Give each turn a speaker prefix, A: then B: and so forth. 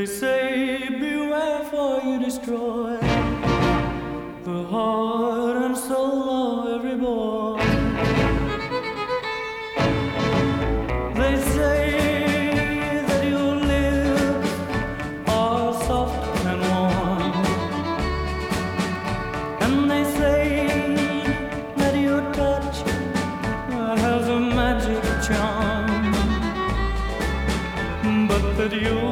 A: They say beware for you destroy the heart and soul of every boy. They say that your lips are soft and warm, and they say that your touch has a magic charm, but that you